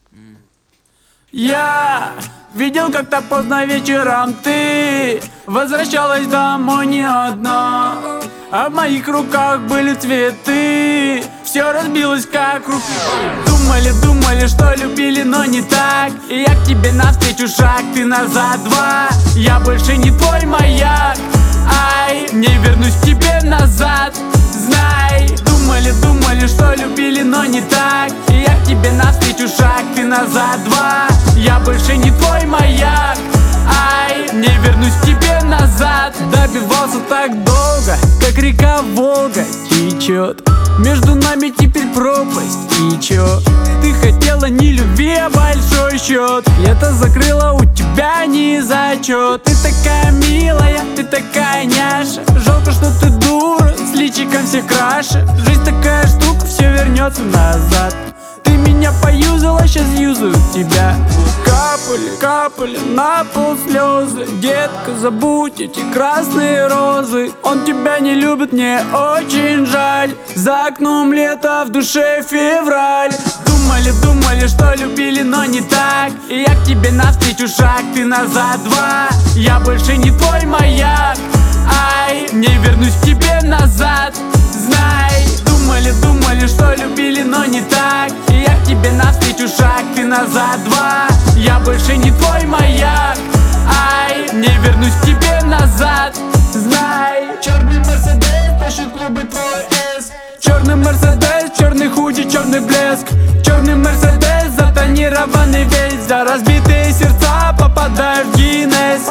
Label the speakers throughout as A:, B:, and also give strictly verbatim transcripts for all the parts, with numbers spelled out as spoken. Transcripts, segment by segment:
A: Я видел, как-то поздно вечером ты возвращалась домой не одна, а в моих руках были цветы. Все разбилось как руки. Думали, думали, что любили, но не так. И я к тебе навстречу шаг, ты назад два. Я больше не твой маяк. Ай, не вернусь к тебе назад. Знай, думали, думали, что любили, но не так. И я к тебе навстречу шаг, ты назад два. Я больше не твой маяк. Ай, не вернусь к тебе назад. Добивался так долго, как река Волга течет. Между нами теперь пропасть течет. Ты хотела не любви, а большой счет. Я-то закрыла у тебя не зачет. Ты такая милая, ты такая няша. Жалко, что ты дура, с личиком все краше. Жизнь такая штука, все вернется назад. Ты меня поюзала, сейчас юзаю тебя. Капали, капали на пол слезы. Детка, забудь эти красные розы. Он тебя не любит, мне очень жаль. За окном лето, в душе февраль. Думали, думали, что любили, но не так. И я к тебе навстречу шаг, ты назад два. Я больше не твой маяк. Ай, не вернусь к тебе назад. Знай, думали, думали, что любили, но не так. И я к тебе навстречу шаг, ты назад два. Я больше не твой маяк. Ай, не вернусь к тебе назад. Знай.
B: Черный Мерседес, тащит клубы твой эс.
A: Черный Мерседес, черный худи, черный блеск. Черный Мерседес, затонированный весь. За разбитые сердца попадаешь в Гиннес.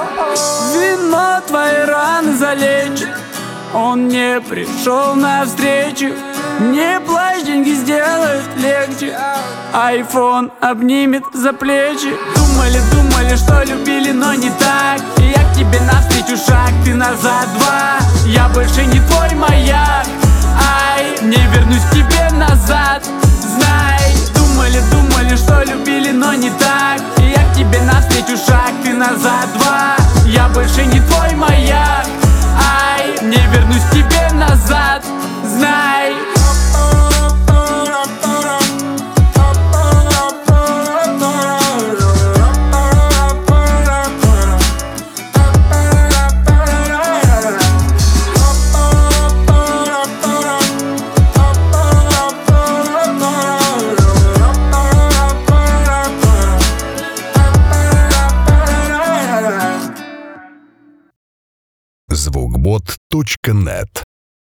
A: Вино твои раны залечит. Он не пришел навстречу. Не плачь, деньги сделают легче. Айфон обнимет за плечи. Думали, думали, что любили, но не так. И я к тебе навстречу шаг, ты назад два. Я больше не твой маяк. Ай, не вернусь к тебе назад. Знай, думали, думали, что любили, но не так. И я к тебе навстречу шаг, ты назад два. Я больше не твой маяк. Ай, не вернусь к тебе назад. Знай.
C: звукбот точка нет